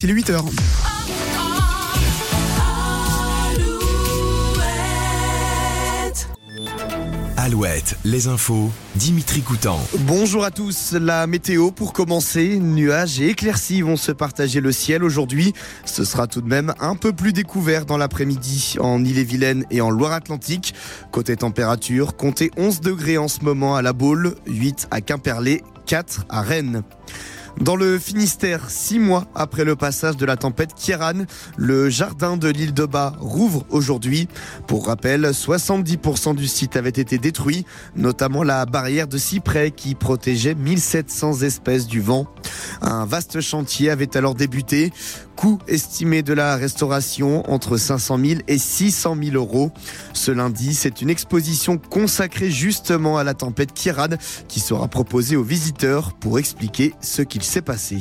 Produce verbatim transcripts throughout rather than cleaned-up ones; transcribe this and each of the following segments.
Il est huit heures. Alouette, les infos, Dimitri Coutan. Bonjour à tous, la météo pour commencer, nuages et éclaircies vont se partager le ciel aujourd'hui. Ce sera tout de même un peu plus découvert dans l'après-midi en Ille-et-Vilaine et en Loire-Atlantique. Côté température, comptez onze degrés en ce moment à La Baule, huit à Quimperlé, quatre à Rennes. Dans le Finistère, six mois après le passage de la tempête Kieran, le jardin de l'île de Bas rouvre aujourd'hui. Pour rappel, soixante-dix pour cent du site avait été détruit, notamment la barrière de cyprès qui protégeait mille sept cents espèces du vent. Un vaste chantier avait alors débuté. Coût estimé de la restauration entre cinq cent mille et six cent mille euros. Ce lundi, c'est une exposition consacrée justement à la tempête Kieran qui sera proposée aux visiteurs pour expliquer ce qu'il s'est passé.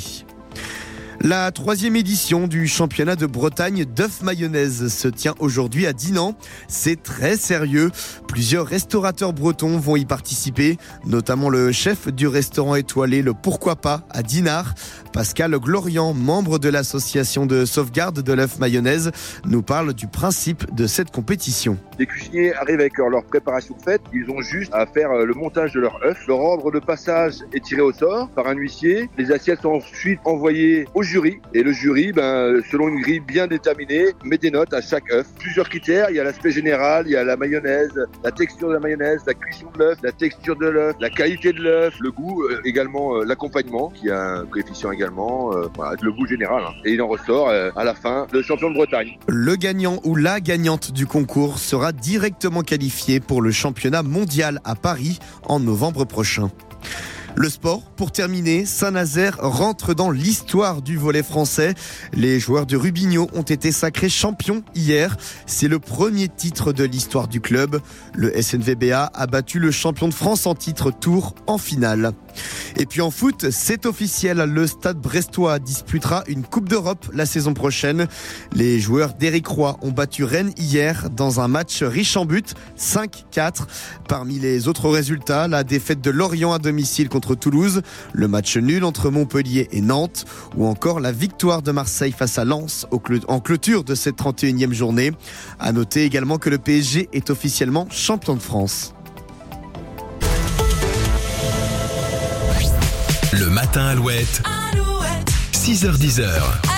La troisième édition du championnat de Bretagne d'œufs mayonnaise se tient aujourd'hui à Dinan. C'est très sérieux. Plusieurs restaurateurs bretons vont y participer, notamment le chef du restaurant étoilé Le Pourquoi Pas à Dinard. Pascal Glorian, membre de l'association de sauvegarde de l'œuf mayonnaise, nous parle du principe de cette compétition. Les cuisiniers arrivent avec leur préparation faite, ils ont juste à faire le montage de leur œuf. Leur ordre de passage est tiré au sort par un huissier. Les assiettes sont ensuite envoyées au jury. Et le jury, ben, selon une grille bien déterminée, met des notes à chaque œuf. Plusieurs critères, il y a l'aspect général, il y a la mayonnaise, la texture de la mayonnaise, la cuisson de l'œuf, la texture de l'œuf, la qualité de l'œuf, le goût, euh, également euh, l'accompagnement, qui a un coefficient également, euh, voilà, le goût général. Hein. Et il en ressort euh, à la fin le champion de Bretagne. Le gagnant ou la gagnante du concours sera directement qualifié pour le championnat mondial à Paris en novembre prochain. Le sport, pour terminer, Saint-Nazaire rentre dans l'histoire du volley français. Les joueurs de Rubigno ont été sacrés champions hier. C'est le premier titre de l'histoire du club. Le S N V B A a battu le champion de France en titre Tours en finale. Et puis en foot, c'est officiel, le Stade brestois disputera une Coupe d'Europe la saison prochaine. Les joueurs d'Éric Roy ont battu Rennes hier dans un match riche en buts, cinq quatre. Parmi les autres résultats, la défaite de Lorient à domicile contre Toulouse, le match nul entre Montpellier et Nantes, ou encore la victoire de Marseille face à Lens en clôture de cette trente et unième journée. À noter également que le P S G est officiellement champion de France. Le matin Alouette, Alouette. six heures dix.